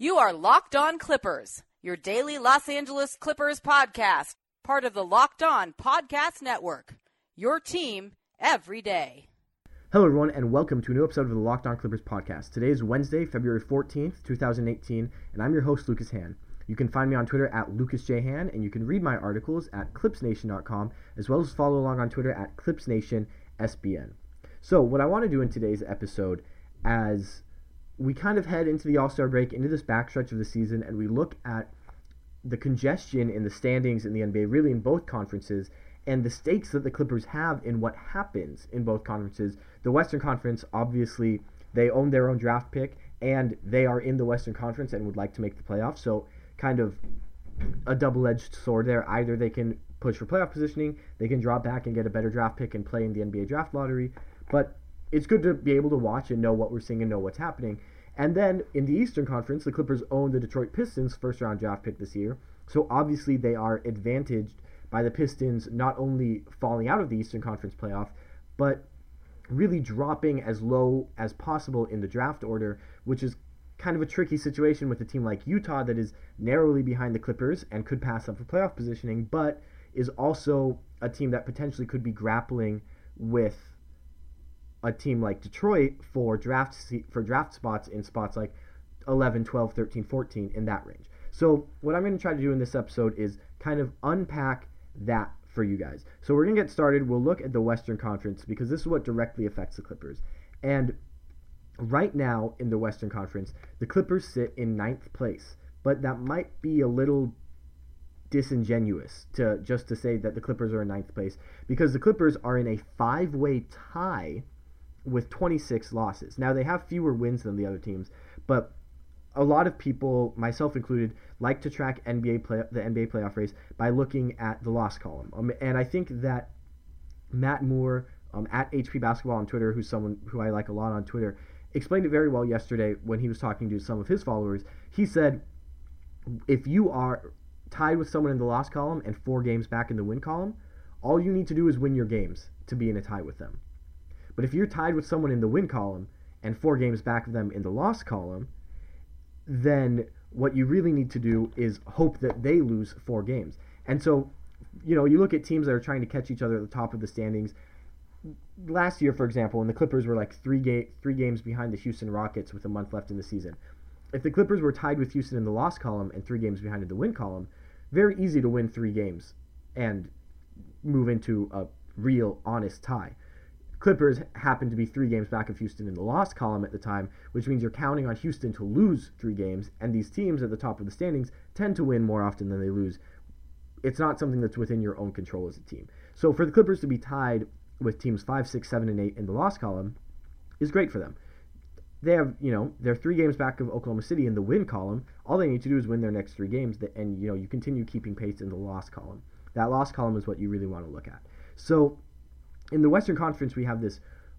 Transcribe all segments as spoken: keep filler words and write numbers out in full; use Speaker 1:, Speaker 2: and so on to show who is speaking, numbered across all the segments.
Speaker 1: You are Locked On Clippers, your daily Los Angeles Clippers podcast, part of the Locked On Podcast Network, your team every day.
Speaker 2: Hello, everyone, and welcome to a new episode of the Locked On Clippers podcast. Today is Wednesday, February fourteenth, twenty eighteen, and I'm your host, Lucas Hann. You can find me on Twitter at Lucas J. Hann, and you can read my articles at clips nation dot com, as well as follow along on Twitter at clips nation S B N. So, what I want to do in today's episode, as we kind of head into the All-Star break, into this backstretch of the season, and we look at the congestion in the standings in the N B A, really in both conferences, and the stakes that the Clippers have in what happens in both conferences. The Western Conference, obviously, they own their own draft pick, and they are in the Western Conference and would like to make the playoffs, so kind of a double-edged sword there. Either they can push for playoff positioning, they can drop back and get a better draft pick and play in the N B A draft lottery, but it's good to be able to watch and know what we're seeing and know what's happening. And then in the Eastern Conference, the Clippers own the Detroit Pistons' first-round draft pick this year, so obviously they are advantaged by the Pistons not only falling out of the Eastern Conference playoff, but really dropping as low as possible in the draft order, which is kind of a tricky situation with a team like Utah that is narrowly behind the Clippers and could pass up for playoff positioning, but is also a team that potentially could be grappling with a team like Detroit for draft for draft spots in spots like eleven, twelve, thirteen, fourteen, in that range. So what I'm going to try to do in this episode is kind of unpack that for you guys. So we're going to get started. We'll look at the Western Conference because this is what directly affects the Clippers. And right now in the Western Conference, the Clippers sit in ninth place, but that might be a little disingenuous to just to say that the Clippers are in ninth place, because the Clippers are in a five-way tie with twenty-six losses. Now, they have fewer wins than the other teams, but a lot of people, myself included, like to track N B A play, the N B A playoff race by looking at the loss column. Um, and I think that Matt Moore, um, at H P Basketball on Twitter, who's someone who I like a lot on Twitter, explained it very well yesterday when he was talking to some of his followers. He said, if you are tied with someone in the loss column and four games back in the win column, all you need to do is win your games to be in a tie with them. But if you're tied with someone in the win column and four games back of them in the loss column, then what you really need to do is hope that they lose four games. And so, you know, you look at teams that are trying to catch each other at the top of the standings. Last year, for example, when the Clippers were like three, ga- three games behind the Houston Rockets with a month left in the season, if the Clippers were tied with Houston in the loss column and three games behind in the win column, very easy to win three games and move into a real, honest tie. Clippers happened to be three games back of Houston in the loss column at the time, which means you're counting on Houston to lose three games, and these teams at the top of the standings tend to win more often than they lose. It's not something that's within your own control as a team. So for the Clippers to be tied with teams five, six, seven, and eight in the loss column is great for them. They have, you know, they're three games back of Oklahoma City in the win column. All they need to do is win their next three games, and, you know, you continue keeping pace in the loss column. That loss column is what you really want to look at. So in the Western Conference, we have this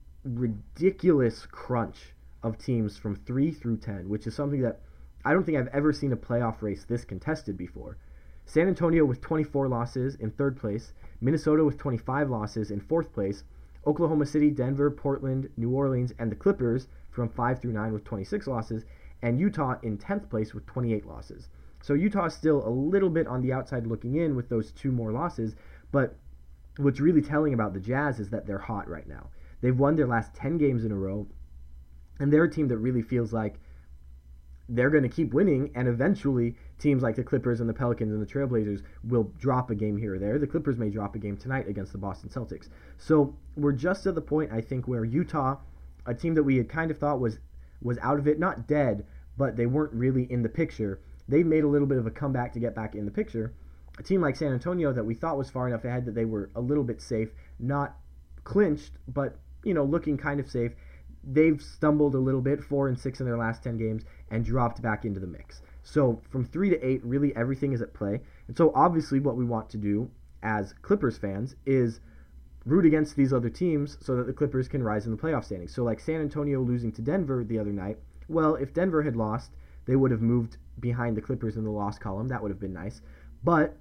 Speaker 2: ridiculous crunch of teams from three through ten, which is something that I don't think I've ever seen a playoff race this contested before. San Antonio with twenty-four losses in third place, Minnesota with twenty-five losses in fourth place, Oklahoma City, Denver, Portland, New Orleans, and the Clippers from five through nine with twenty-six losses, and Utah in tenth place with twenty-eight losses. So Utah is still a little bit on the outside looking in with those two more losses, but what's really telling about the Jazz is that they're hot right now. They've won their last ten games in a row, and they're a team that really feels like they're going to keep winning, and eventually teams like the Clippers and the Pelicans and the Trailblazers will drop a game here or there. The Clippers may drop a game tonight against the Boston Celtics. So we're just at the point, I think, where Utah, a team that we had kind of thought was, was out of it, not dead, but they weren't really in the picture. They made a little bit of a comeback to get back in the picture. A team like San Antonio that we thought was far enough ahead that they were a little bit safe, not clinched, but, you know, looking kind of safe. They've stumbled a little bit, four and six in their last ten games, and dropped back into the mix. So from three to eight, really everything is at play. And so obviously what we want to do as Clippers fans is root against these other teams so that the Clippers can rise in the playoff standings. So like San Antonio losing to Denver the other night, well, if Denver had lost, they would have moved behind the Clippers in the loss column. That would have been nice. But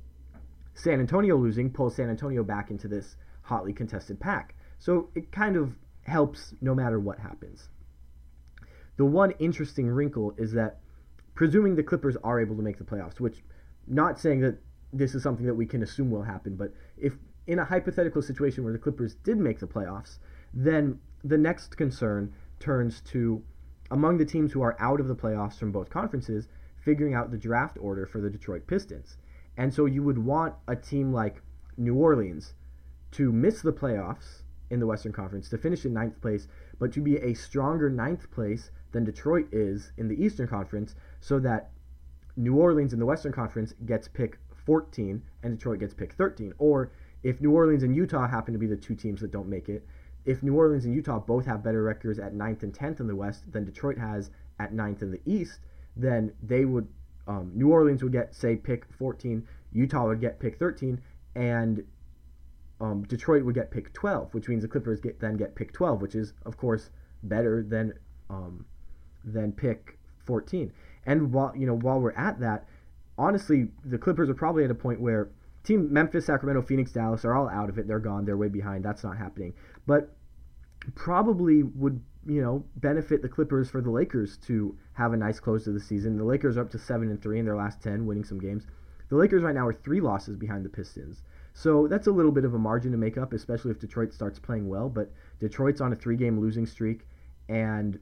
Speaker 2: San Antonio losing pulls San Antonio back into this hotly contested pack. So it kind of helps no matter what happens. The one interesting wrinkle is that presuming the Clippers are able to make the playoffs, which not saying that this is something that we can assume will happen, but if in a hypothetical situation where the Clippers did make the playoffs, then the next concern turns to, among the teams who are out of the playoffs from both conferences, figuring out the draft order for the Detroit Pistons. And so you would want a team like New Orleans to miss the playoffs in the Western Conference, to finish in ninth place, but to be a stronger ninth place than Detroit is in the Eastern Conference, so that New Orleans in the Western Conference gets pick fourteen and Detroit gets pick thirteen. Or if New Orleans and Utah happen to be the two teams that don't make it, if New Orleans and Utah both have better records at ninth and tenth in the West than Detroit has at ninth in the East, then they would, um, New Orleans would get, say, pick fourteen, Utah would get pick thirteen, and um, Detroit would get pick twelve, which means the Clippers get, then get pick twelve, which is, of course, better than um, than pick fourteen. And while you know while we're at that, honestly, the Clippers are probably at a point where Team Memphis, Sacramento, Phoenix, Dallas are all out of it. They're gone. They're way behind. That's not happening. But probably would, you know, benefit the Clippers for the Lakers to have a nice close to the season. The Lakers are up to seven and three in their last ten, winning some games. The Lakers right now are three losses behind the Pistons. So that's a little bit of a margin to make up, especially if Detroit starts playing well. But Detroit's on a three-game losing streak, and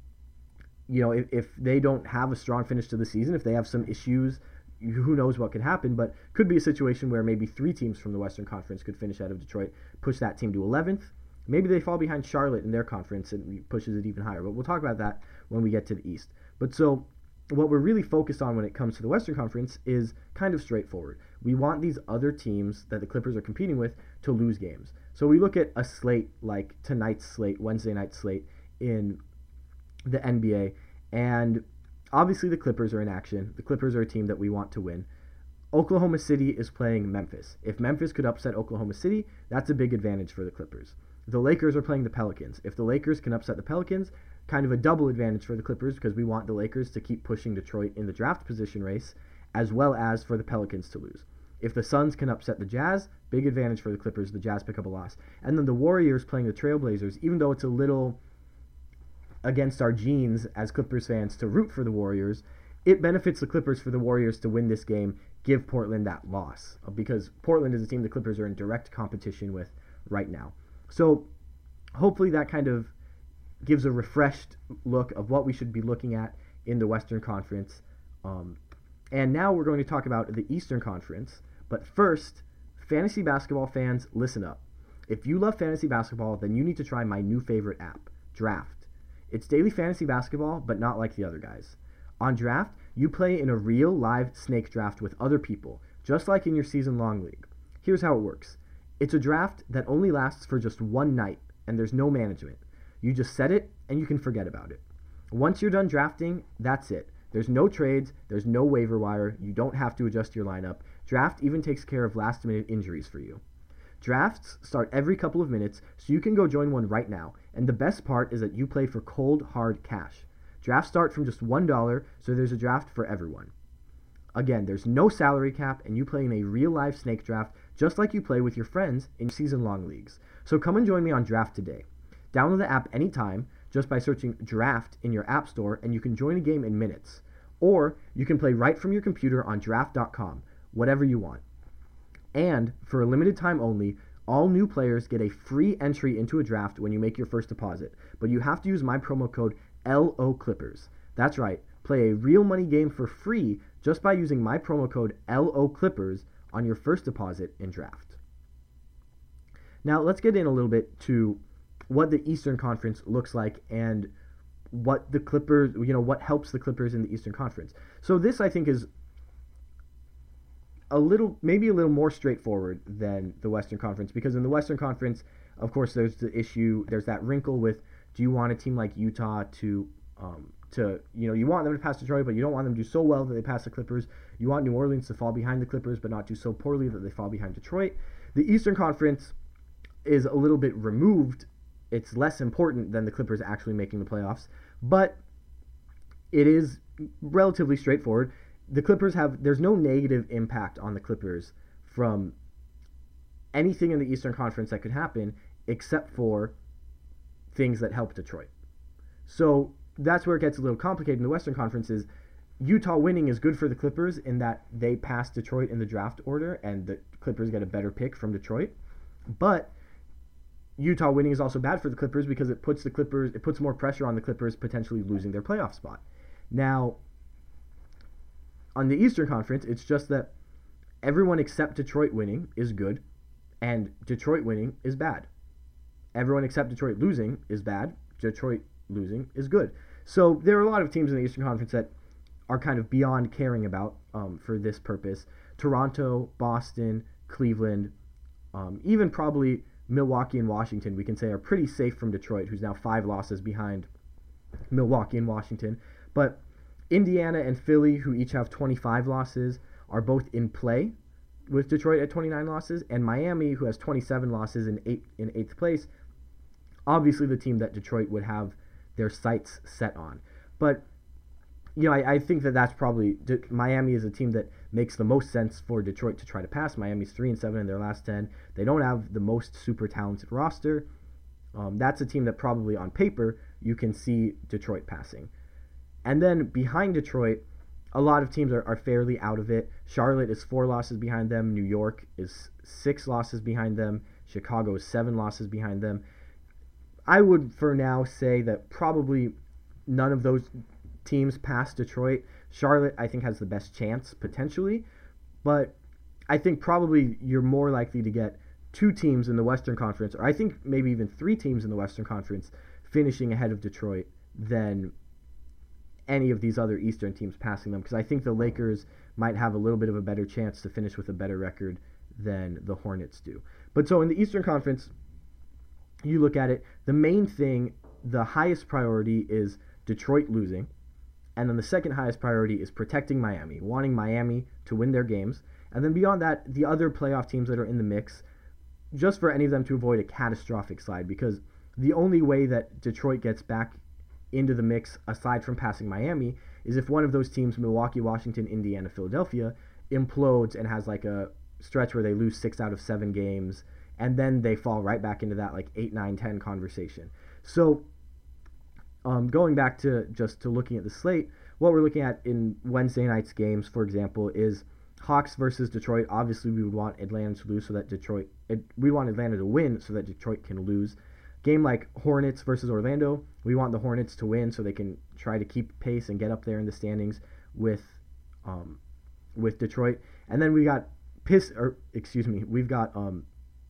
Speaker 2: you know, if, if they don't have a strong finish to the season, if they have some issues, who knows what could happen, but could be a situation where maybe three teams from the Western Conference could finish out of Detroit, push that team to eleventh. Maybe they fall behind Charlotte in their conference and pushes it even higher, but we'll talk about that when we get to the East. But so what we're really focused on when it comes to the Western Conference is kind of straightforward. We want these other teams that the Clippers are competing with to lose games. So we look at a slate like tonight's slate, Wednesday night slate in the N B A, and obviously the Clippers are in action. The Clippers are a team that we want to win. Oklahoma City is playing Memphis. If Memphis could upset Oklahoma City, that's a big advantage for the Clippers. The Lakers are playing the Pelicans. If the Lakers can upset the Pelicans, kind of a double advantage for the Clippers, because we want the Lakers to keep pushing Detroit in the draft position race, as well as for the Pelicans to lose. If the Suns can upset the Jazz, big advantage for the Clippers. The Jazz pick up a loss. And then the Warriors playing the Trailblazers, even though it's a little against our genes as Clippers fans to root for the Warriors, it benefits the Clippers for the Warriors to win this game, give Portland that loss, because Portland is a team the Clippers are in direct competition with right now. So hopefully that kind of gives a refreshed look of what we should be looking at in the Western Conference. Um, and now we're going to talk about the Eastern Conference. But first, fantasy basketball fans, listen up. If you love fantasy basketball, then you need to try my new favorite app, Draft. It's daily fantasy basketball, but not like the other guys. On Draft, you play in a real live snake draft with other people, just like in your season-long league. Here's how it works. It's a draft that only lasts for just one night, and there's no management. You just set it, and you can forget about it. Once you're done drafting, that's it. There's no trades, there's no waiver wire, you don't have to adjust your lineup. Draft even takes care of last-minute injuries for you. Drafts start every couple of minutes, so you can go join one right now. And the best part is that you play for cold, hard cash. Drafts start from just one dollar, so there's a draft for everyone. Again, there's no salary cap, and you play in a real-life snake draft just like you play with your friends in season-long leagues. So come and join me on Draft today. Download the app anytime just by searching Draft in your app store, and you can join a game in minutes. Or you can play right from your computer on draft dot com, whatever you want. And for a limited time only, all new players get a free entry into a draft when you make your first deposit. But you have to use my promo code L O Clippers. That's right, play a real money game for free just by using my promo code L O Clippers on your first deposit in Draft. Now let's get in a little bit to what the Eastern Conference looks like and what the Clippers, you know, what helps the Clippers in the Eastern Conference. So this, I think, is a little, maybe a little more straightforward than the Western Conference, because in the Western Conference, of course, there's the issue, there's that wrinkle with, do you want a team like Utah to, um, to, you know, you want them to pass Detroit, but you don't want them to do so well that they pass the Clippers. You want New Orleans to fall behind the Clippers, but not do so poorly that they fall behind Detroit. The Eastern Conference is a little bit removed. It's less important than the Clippers actually making the playoffs, but it is relatively straightforward. The Clippers have, there's no negative impact on the Clippers from anything in the Eastern Conference that could happen except for things that help Detroit. So that's where it gets a little complicated in the Western Conference is Utah winning is good for the Clippers in that they pass Detroit in the draft order, and the Clippers get a better pick from Detroit. But Utah winning is also bad for the Clippers because it puts the Clippers, it puts more pressure on the Clippers potentially losing their playoff spot. Now, on the Eastern Conference, it's just that everyone except Detroit winning is good, and Detroit winning is bad. Everyone except Detroit losing is bad. Detroit losing is good. So there are a lot of teams in the Eastern Conference that are kind of beyond caring about um, for this purpose. Toronto, Boston, Cleveland, um, even probably Milwaukee and Washington, we can say, are pretty safe from Detroit, who's now five losses behind Milwaukee and Washington. But Indiana and Philly, who each have twenty-five losses, are both in play with Detroit at twenty-nine losses, and Miami, who has twenty-seven losses in eight in eighth place, obviously the team that Detroit would have their sights set on. But you know, I, I think that that's probably De- Miami is a team that makes the most sense for Detroit to try to pass. Miami's three and seven in their last ten. They don't have the most super talented roster. Um, that's a team that probably on paper you can see Detroit passing. And then behind Detroit, a lot of teams are, are fairly out of it. Charlotte is four losses behind them. New York is six losses behind them. Chicago is seven losses behind them. I would, for now, say that probably none of those teams past Detroit. Charlotte, I think, has the best chance, potentially. But I think probably you're more likely to get two teams in the Western Conference, or I think maybe even three teams in the Western Conference finishing ahead of Detroit than any of these other Eastern teams passing them, because I think the Lakers might have a little bit of a better chance to finish with a better record than the Hornets do. But so in the Eastern Conference, you look at it, the main thing, the highest priority is Detroit losing, and then the second highest priority is protecting Miami, wanting Miami to win their games, and then beyond that, the other playoff teams that are in the mix, just for any of them to avoid a catastrophic slide, because the only way that Detroit gets back into the mix, aside from passing Miami, is if one of those teams, Milwaukee, Washington, Indiana, Philadelphia, implodes and has like a stretch where they lose six out of seven games, and then they fall right back into that like eight, nine, ten conversation. So um, going back to just to looking at the slate, what we're looking at in Wednesday night's games, for example, is Hawks versus Detroit. Obviously, we would want Atlanta to lose so that Detroit, it, we want Atlanta to win so that Detroit can lose. Game like Hornets versus Orlando, we want the Hornets to win so they can try to keep pace and get up there in the standings with um, with Detroit. And then we got Pist or excuse me, we've got um,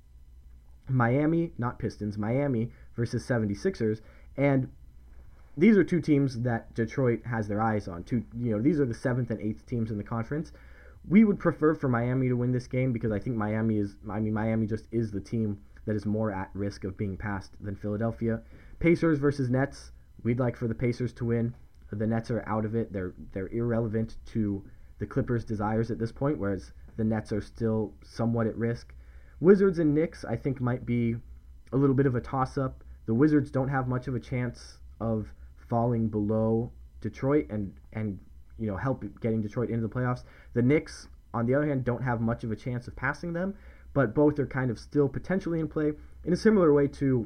Speaker 2: Miami, not Pistons, Miami versus seventy-sixers, and these are two teams that Detroit has their eyes on. Two, you know, these are the seventh and eighth teams in the conference. We would prefer for Miami to win this game because I think Miami is, I mean, Miami just is the team that is more at risk of being passed than Philadelphia. Pacers versus Nets, we'd like for the Pacers to win. The Nets are out of it. They're they're irrelevant to the Clippers' desires at this point, whereas the Nets are still somewhat at risk. Wizards and Knicks, I think, might be a little bit of a toss-up. The Wizards don't have much of a chance of falling below Detroit and, and you know, help getting Detroit into the playoffs. The Knicks, on the other hand, don't have much of a chance of passing them, but both are kind of still potentially in play. In a similar way to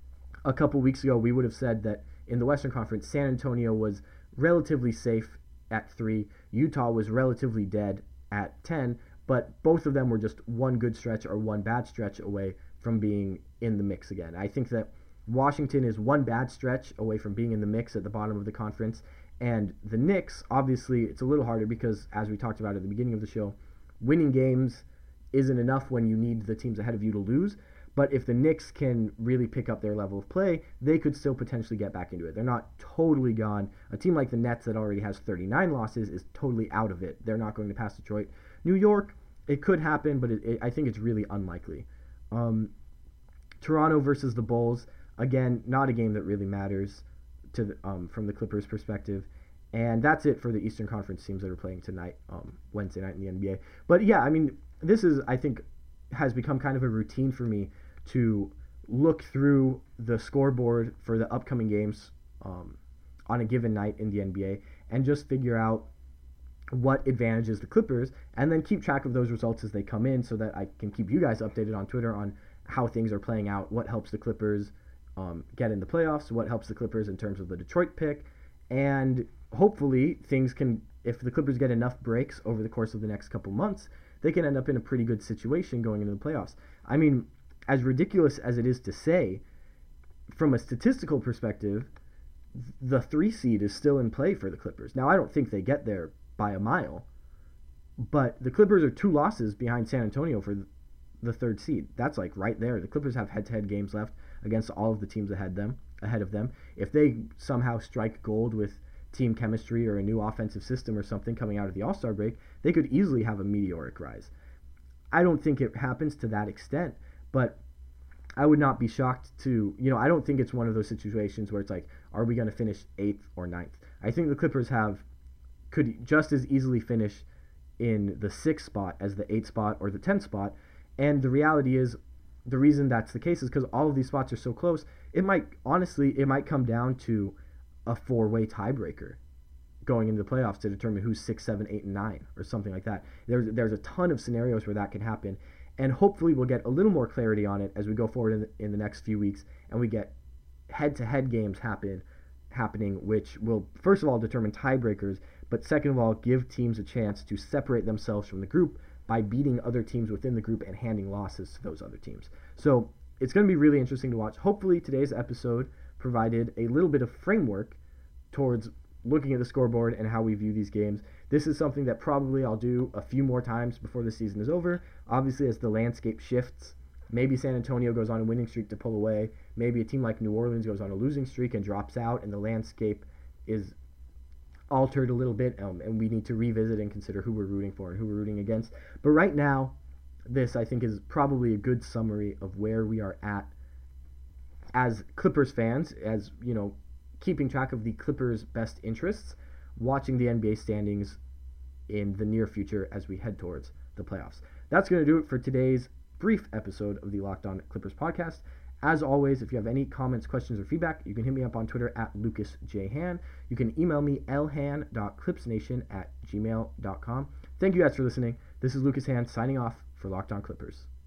Speaker 2: a couple weeks ago, we would have said that in the Western Conference, San Antonio was relatively safe at three, Utah was relatively dead at ten, but both of them were just one good stretch or one bad stretch away from being in the mix again. I think that Washington is one bad stretch away from being in the mix at the bottom of the conference, and the Knicks, obviously, it's a little harder because, as we talked about at the beginning of the show, winning games isn't enough when you need the teams ahead of you to lose. But if the Knicks can really pick up their level of play, they could still potentially get back into it. They're not totally gone. A team like the Nets that already has thirty-nine losses is totally out of it. They're not going to pass Detroit. New York, it could happen, but it, it, I think it's really unlikely. Um, Toronto versus the Bulls, again, not a game that really matters to the, um, from the Clippers' perspective. And that's it for the Eastern Conference teams that are playing tonight, um, Wednesday night in the N B A. But yeah, I mean, this is, I think, has become kind of a routine for me to look through the scoreboard for the upcoming games um, on a given night in the N B A and just figure out what advantages the Clippers and then keep track of those results as they come in so that I can keep you guys updated on Twitter on how things are playing out, what helps the Clippers um, get in the playoffs, what helps the Clippers in terms of the Detroit pick, and hopefully things can if the Clippers get enough breaks over the course of the next couple months, they can end up in a pretty good situation going into the playoffs. I mean, as ridiculous as it is to say, from a statistical perspective, the three seed is still in play for the Clippers. Now, I don't think they get there by a mile, but the Clippers are two losses behind San Antonio for the third seed. That's like right there. The Clippers have head-to-head games left against all of the teams ahead them ahead of them. If they somehow strike gold with team chemistry or a new offensive system or something coming out of the All-Star break, they could easily have a meteoric rise. I don't think it happens to that extent, but I would not be shocked to, you know, I don't think it's one of those situations where it's like, are we going to finish eighth or ninth? I think the Clippers have, could just as easily finish in the sixth spot as the eighth spot or the tenth spot, and the reality is, the reason that's the case is because all of these spots are so close. It might, honestly, it might come down to a four-way tiebreaker going into the playoffs to determine who's six, seven, eight, and nine, or something like that. There's there's a ton of scenarios where that can happen, and hopefully we'll get a little more clarity on it as we go forward in the, in the next few weeks, and we get head-to-head games happen happening, which will first of all determine tiebreakers, but second of all give teams a chance to separate themselves from the group by beating other teams within the group and handing losses to those other teams. So it's going to be really interesting to watch. Hopefully today's episode provided a little bit of framework towards looking at the scoreboard and how we view these games. This is something that probably I'll do a few more times before the season is over. Obviously, as the landscape shifts, maybe San Antonio goes on a winning streak to pull away. Maybe a team like New Orleans goes on a losing streak and drops out, and the landscape is altered a little bit, um, and we need to revisit and consider who we're rooting for and who we're rooting against. But right now, this, I think, is probably a good summary of where we are at as Clippers fans, as, you know, keeping track of the Clippers' best interests, watching the N B A standings in the near future as we head towards the playoffs. That's going to do it for today's brief episode of the Locked On Clippers podcast. As always, if you have any comments, questions, or feedback, you can hit me up on Twitter at Lucas J. Han. You can email me lhan dot clipsnation at gmail dot com. Thank you guys for listening. This is Lucas Han signing off for Locked On Clippers.